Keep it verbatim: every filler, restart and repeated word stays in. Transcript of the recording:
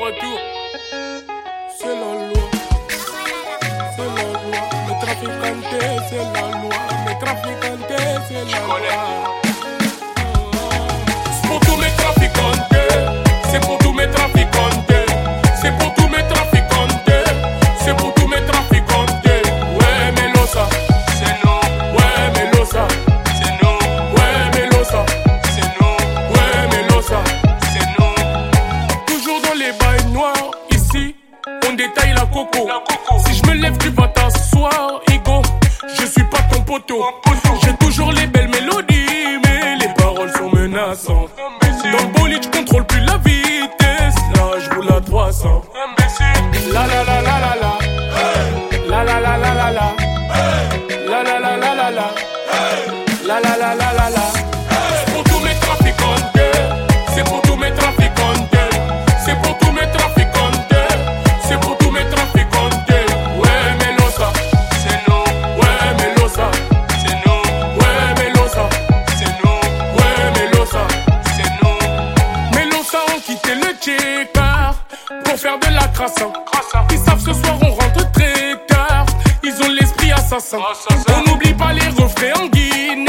retour. C'est la loi. C'est la loi. Les trafiquantes, c'est la loi. Les trafiquantes, c'est la loi. C'est pour tous mes trafiquantes. C'est pour tous mes trafiquantes. C'est pour tous mes trafiquantes. C'est pour tous mes trafiquantes. Ouais, Melosa. C'est nous. Ouais, Melosa. C'est nous. Ouais, Melosa. C'est nous. Ouais, Melosa. C'est nous. Toujours dans les bails noirs. Ici, on détaille la coco. La coco. Si je me lève, tu vas t'asseoir, Igo. Je suis pas ton poteau. J'ai toujours les belles mélodies, mais les paroles sont menaçantes. Dans le bolide, je contrôle plus la vitesse. Là, je roule à trois cents. La la la la la la. La la la la la la. La la la la la la. La la la la la la. C'est pour tous mes trafiquantes. C'est pour tous mes trafiquantes. C'est pour tous mes trafiquantes. C'est pour tous mes trafiquantes. Ouais, Melosa. C'est nous. Ouais, Melosa. C'est nous. Ouais, Melosa. C'est nous. Ouais, Melosa. C'est nous. Melosa ont quitté le checker pour faire de la crasse. Ils savent ce soir on rentre très tard. Ils ont l'esprit assassin. On n'oublie pas les refrains en Guinée.